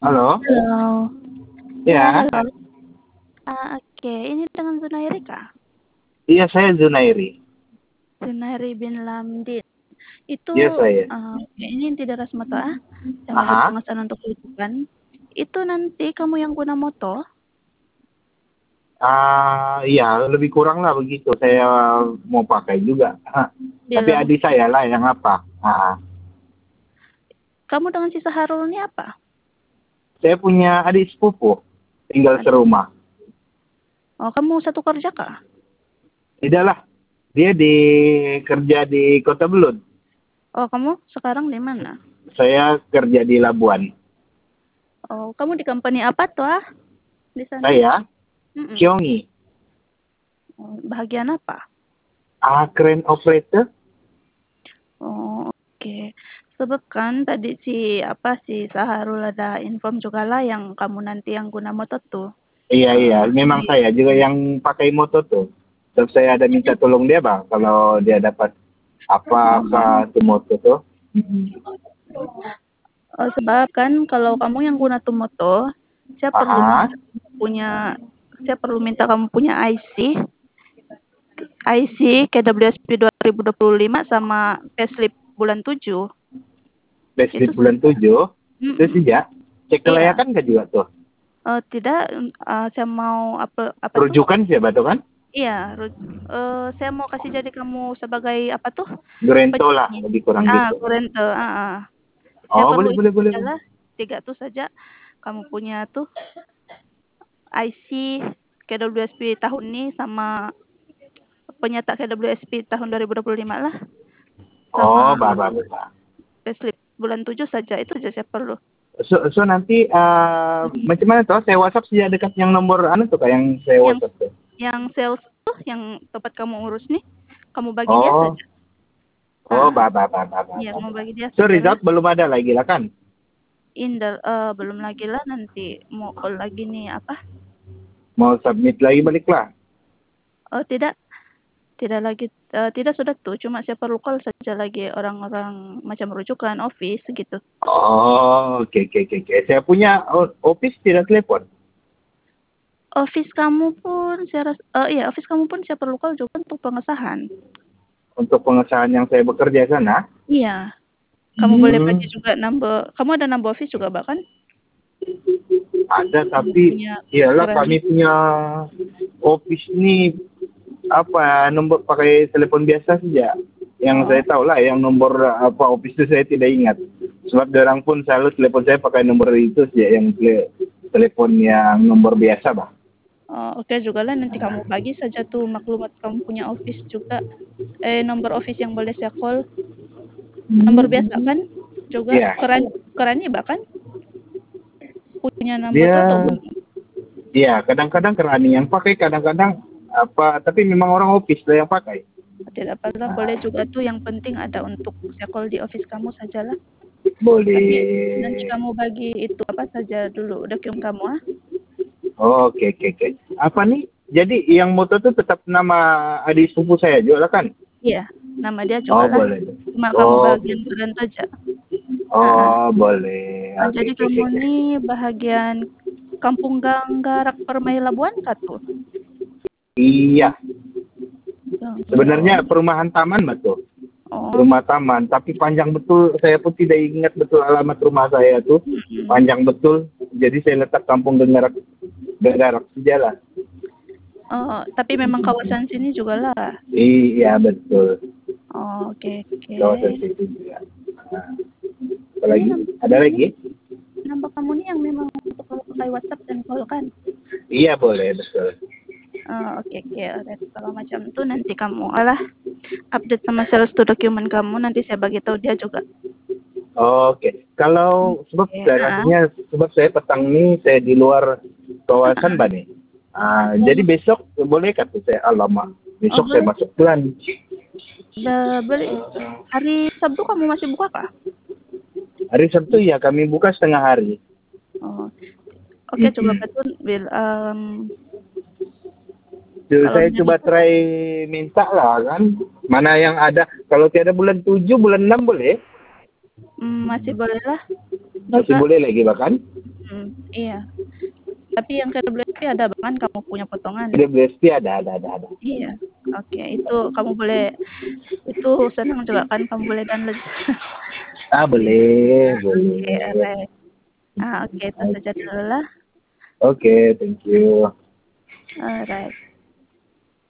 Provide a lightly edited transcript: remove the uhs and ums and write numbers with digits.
Halo? Halo. Ya, Ya, halo. Oke. Ini dengan Zunairi kah? iya saya Zunairi. Zunairi bin Lamdin. Itu Iya saya. ini tidak Rasmoto yang membuat Aha. pengesahan untuk kehidupan. Itu nanti kamu yang guna moto? Iya lebih kurang lah begitu. Saya mau pakai juga. Tapi Bilang adik saya lah yang apa? kamu dengan si Saharul ini apa? Saya punya adik sepupu, tinggal Adik. serumah. Oh, kamu satu kerja kah? Tidak lah, dia kerja di Kota Belud. Oh, kamu sekarang di mana? Saya kerja di Labuan. Oh, kamu di company apa tuh di sana? Saya Mm-mm. Kyongi, Oh, bahagian apa? crane operator. Oh, oke. Sebab kan tadi si Saharul ada inform juga lah yang kamu nanti yang guna motor tuh. Iya, memang saya juga yang pakai motor tuh. Sebab saya ada minta tolong dia bang, kalau dia dapat apa ke motor tuh. Sebab kan kalau kamu yang guna tuh motor, saya perlu Aha. minta kamu punya IC KWSP 2025 sama payslip bulan 7. Itu Payslip bulan 7. Itu sejak cek iya. kelayakan nggak juga tuh? Tidak, saya mau apa tuh? Rujukan siapa tuh kan? Iya, saya mau kasih jadi kamu sebagai apa tuh? Gerento lah, Penyanyi. lebih kurang gitu. Kurente, Saya Oh, perlu boleh, itu boleh, boleh. sajalah, 3 tuh saja. Kamu punya tuh IC KWSP tahun ini sama penyata KWSP tahun 2025 lah. Oh, Sama bah. payslip bulan 7 saja, itu saja saya perlu. So nanti macam mana tuh? Saya WhatsApp sejak dekat yang nomor anu tuh, kayak yang saya Yang WhatsApp tuh. yang sales tuh yang tempat kamu urus nih, kamu bagi dia Oh, saja. bah. Iya, kamu bagi dia So saja lah. result belum ada lagi lah kan? Belum lagi lah, nanti mau call lagi nih apa? Mau submit lagi balik lah. Oh, tidak lagi, tidak sudah tuh, cuma saya perlu call saja lagi orang-orang macam rujukan office gitu. Oh, oke. Saya punya office tidak telepon. Office kamu pun saya perlu call juga untuk pengesahan. Untuk pengesahan yang saya bekerja sana. Iya. Kamu boleh bagi juga number. Kamu ada number office juga bahkan? Ada, tapi iyalah kami punya office ini nomor pakai telepon biasa saja. Yang saya tahu lah, yang nomor office itu saya tidak ingat. Sebab orang pun selalu telepon saya pakai nomor itu saja, yang telepon yang nomor biasa, bah. Oke juga lah, nanti kamu bagi saja tuh maklumat kamu punya office juga. Nomor office yang boleh saya call. Nomor biasa kan? Juga Iya. kerannya bahkan punya nomor Dia, atau belum? iya, kadang-kadang kerani yang pakai, kadang-kadang tapi memang orang office lah yang pakai. Tidak apa-apa, boleh juga tuh, yang penting ada untuk saya call di office kamu sajalah. Boleh. Tapi nanti kamu bagi itu apa saja dulu dokumen kamu Oke. Apa nih? Jadi yang motor itu tetap nama adik sepupu saya juga lah kan? Iya, nama dia juga lah. Boleh. Cuma kamu bagian keren saja. Boleh. Jadi kamu ini bahagian Kampung Ganggarak Permai Labuan tuh? Iya. Sebenarnya perumahan taman betul. Rumah taman, tapi panjang betul. Saya pun tidak ingat betul alamat rumah saya tuh. Panjang betul. Jadi saya letak Kampung Ganggarak saja lah. Tapi memang kawasan sini juga lah. Iya, betul. Oke. Kawasan sini juga. Ada lagi? Nampak kamu nih yang memang untuk kalau pakai WhatsApp dan call kan? Iya, boleh, betul. Oke. Kalau macam itu nanti kamu update sama sales to dokumen kamu, nanti saya bagi tahu dia juga. Oke. Kalau sebab saya petang ini saya di luar kawasan nih. Jadi besok boleh tuh saya alamat. Besok saya masuk bulan. Hari Sabtu kamu masih buka kah? Hari Sabtu ya kami buka setengah hari. Oke, coba betul saya coba try minta lah kan. Mana yang ada. Kalau tiada bulan 7, bulan 6 boleh? Masih boleh lah. Masih boleh lagi bahkan? Iya. Tapi yang KWSP ada kan kamu punya potongan? KWSP ada. Iya. Oke, itu kamu boleh, itu senang juga kan kamu boleh download. Boleh. Oke, alright. Oke, itu saja dulu lah. Oke, thank you. Alright.